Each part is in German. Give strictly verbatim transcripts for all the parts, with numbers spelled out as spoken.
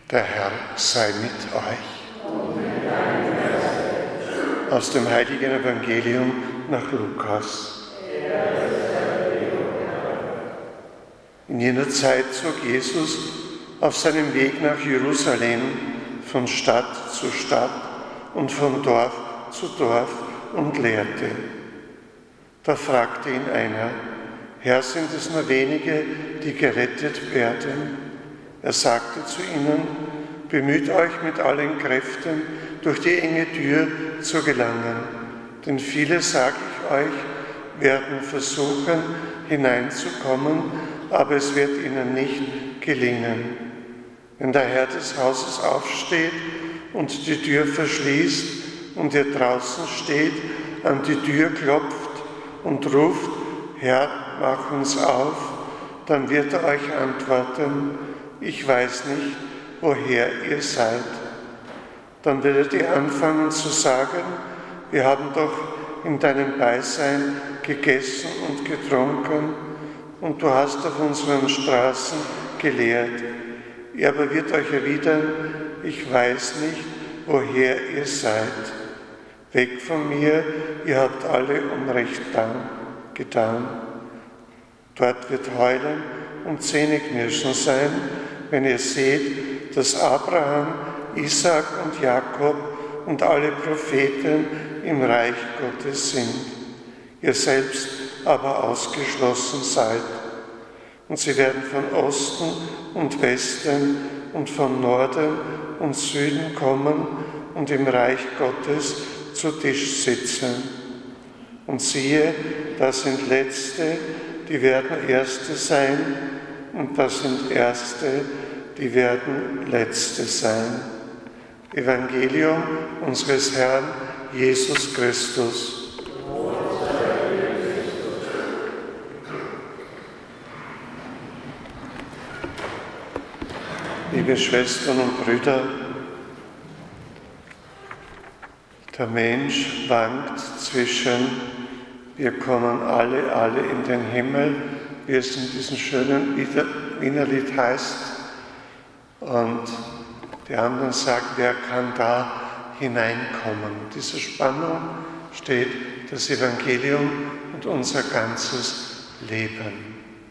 Der Herr sei mit euch. Aus dem heiligen Evangelium nach Lukas. In jener Zeit zog Jesus auf seinem Weg nach Jerusalem von Stadt zu Stadt und von Dorf zu Dorf und lehrte. Da fragte ihn einer: Herr, sind es nur wenige, die gerettet werden? Er sagte zu ihnen: Bemüht euch mit allen Kräften, durch die enge Tür zu gelangen. Denn viele, sage ich euch, werden versuchen, hineinzukommen, aber es wird ihnen nicht gelingen. Wenn der Herr des Hauses aufsteht und die Tür verschließt und ihr draußen steht, an die Tür klopft und ruft: Herr, mach uns auf, dann wird er euch antworten: Ich weiß nicht, woher ihr seid. Dann werdet ihr anfangen zu sagen: Wir haben doch in deinem Beisein gegessen und getrunken und du hast auf unseren Straßen gelehrt. Er aber wird euch erwidern: Ich weiß nicht, woher ihr seid. Weg von mir, ihr habt alle Unrecht getan. Dort wird Heulen und Zähneknirschen sein, wenn ihr seht, dass Abraham, Isaak und Jakob und alle Propheten im Reich Gottes sind, ihr selbst aber ausgeschlossen seid. Und sie werden von Osten und Westen und von Norden und Süden kommen und im Reich Gottes zu Tisch sitzen. Und siehe, das sind Letzte, die werden Erste sein, und das sind Erste, die werden Letzte sein. Evangelium unseres Herrn Jesus Christus. Liebe Schwestern und Brüder, der Mensch wankt zwischen: Wir kommen alle, alle in den Himmel, wie es in diesem schönen Wienerlied heißt, und die anderen sagen: Wer kann da hineinkommen? In dieser Spannung steht das Evangelium und unser ganzes Leben.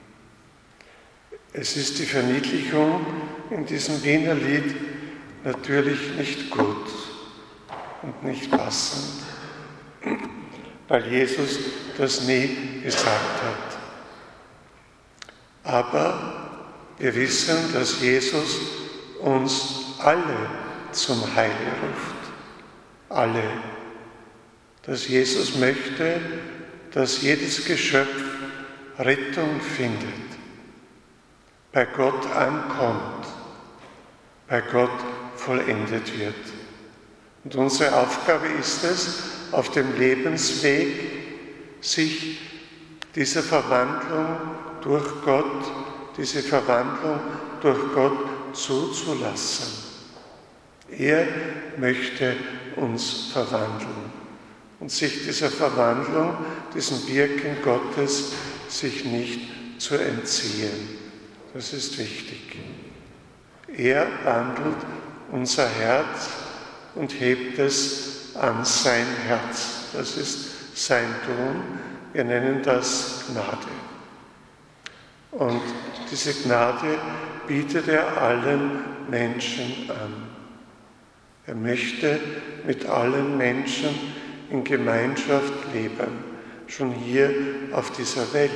Es ist die Verniedlichung in diesem Wienerlied natürlich nicht gut und nicht passend, weil Jesus das nie gesagt hat. Aber wir wissen, dass Jesus uns alle zum Heil ruft. Alle. Dass Jesus möchte, dass jedes Geschöpf Rettung findet, bei Gott ankommt, bei Gott vollendet wird. Und unsere Aufgabe ist es, auf dem Lebensweg sich dieser Verwandlung durch Gott, diese Verwandlung durch Gott zuzulassen. Er möchte uns verwandeln und sich dieser Verwandlung, diesem Wirken Gottes, sich nicht zu entziehen. Das ist wichtig. Er wandelt unser Herz und hebt es an sein Herz. Das ist sein Tun. Wir nennen das Gnade. Und diese Gnade bietet er allen Menschen an. Er möchte mit allen Menschen in Gemeinschaft leben, schon hier auf dieser Welt.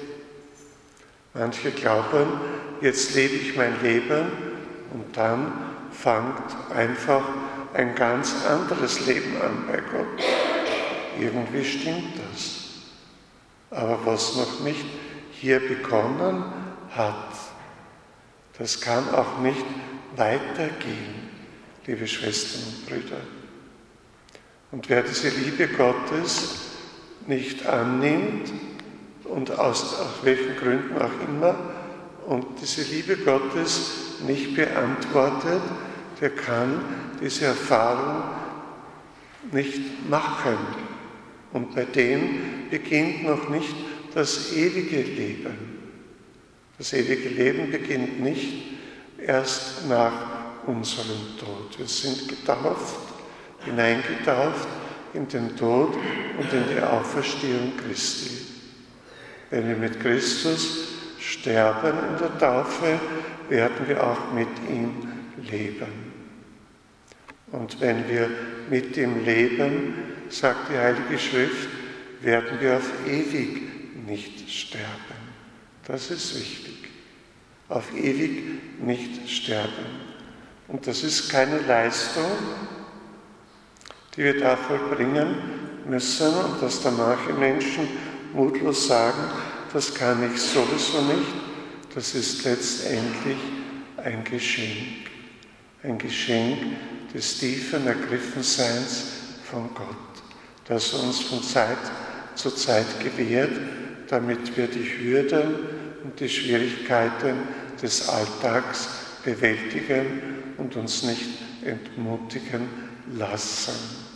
Manche glauben, jetzt lebe ich mein Leben und dann fängt einfach ein ganz anderes Leben an bei Gott. Irgendwie stimmt das. Aber was noch nicht hier begonnen hat, das kann auch nicht weitergehen, liebe Schwestern und Brüder. Und wer diese Liebe Gottes nicht annimmt und aus, aus welchen Gründen auch immer und diese Liebe Gottes nicht beantwortet, der kann diese Erfahrung nicht machen. Und bei dem beginnt noch nicht das ewige Leben. Das ewige Leben beginnt nicht erst nach unserem Tod. Wir sind getauft, hineingetauft in den Tod und in die Auferstehung Christi. Wenn wir mit Christus sterben in der Taufe, werden wir auch mit ihm leben. Und wenn wir mit ihm leben, sagt die Heilige Schrift, werden wir auf ewig nicht sterben. Das ist wichtig. Auf ewig nicht sterben. Und das ist keine Leistung, die wir da vollbringen müssen und dass da manche Menschen mutlos sagen, das kann ich sowieso nicht. Das ist letztendlich ein Geschenk. Ein Geschenk des tiefen Ergriffenseins von Gott, das uns von Zeit zu Zeit gewährt, damit wir die Hürden und die Schwierigkeiten des Alltags bewältigen und uns nicht entmutigen lassen.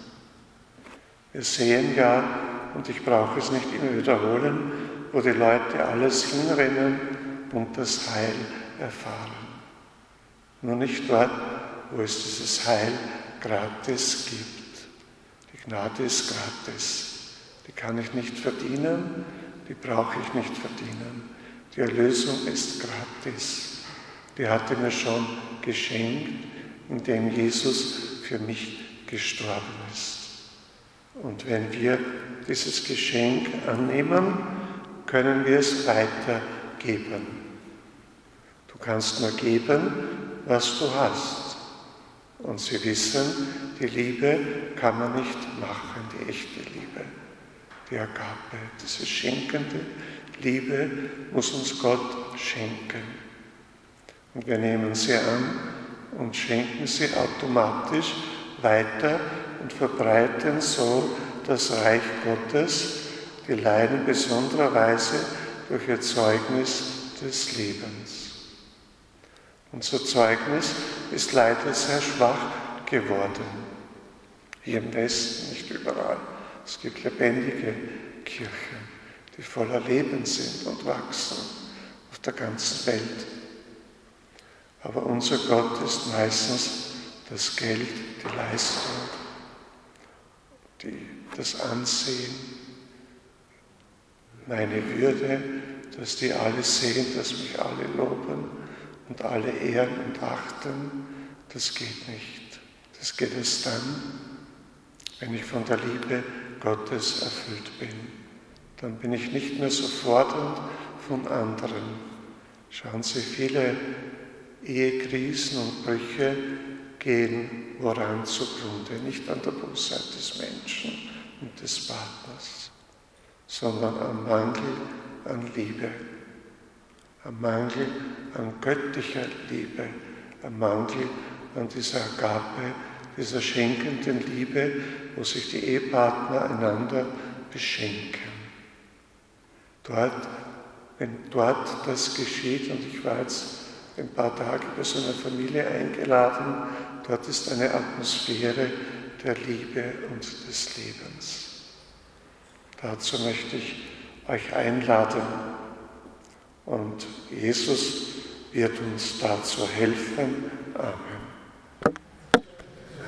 Wir sehen ja, und ich brauche es nicht immer wiederholen, wo die Leute alles hinrennen und das Heil erfahren. Nur nicht dort, wo es dieses Heil gratis gibt. Die Gnade ist gratis. Die kann ich nicht verdienen, die brauche ich nicht verdienen. Die Erlösung ist gratis. Die hat er mir schon geschenkt, indem Jesus für mich gestorben ist. Und wenn wir dieses Geschenk annehmen, können wir es weitergeben. Du kannst nur geben, was du hast. Und Sie wissen, die Liebe kann man nicht machen, die echte Liebe, die Agape, diese schenkende Liebe muss uns Gott schenken. Und wir nehmen sie an und schenken sie automatisch weiter und verbreiten so das Reich Gottes, die leiden in besonderer Weise durch ihr Zeugnis des Lebens. Unser Zeugnis ist leider sehr schwach geworden. Hier im Westen, nicht überall. Es gibt lebendige Kirchen, die voller Leben sind und wachsen auf der ganzen Welt. Aber unser Gott ist meistens das Geld, die Leistung, die, das Ansehen, meine Würde, dass die alle sehen, dass mich alle loben und alle ehren und achten. Das geht nicht. Das geht erst dann, wenn ich von der Liebe Gottes erfüllt bin. Dann bin ich nicht mehr so fordernd von anderen. Schauen Sie, viele Ehekrisen und Brüche gehen woran zugrunde? Nicht an der Bosheit des Menschen und des Partners, sondern am Mangel an Liebe, am Mangel an göttlicher Liebe, am Mangel an dieser Agape, dieser schenkenden Liebe, wo sich die Ehepartner einander beschenken. Dort, wenn dort das geschieht, und ich war jetzt ein paar Tage bei so einer Familie eingeladen, dort ist eine Atmosphäre der Liebe und des Lebens. Dazu möchte ich euch einladen und Jesus wird uns dazu helfen. Amen.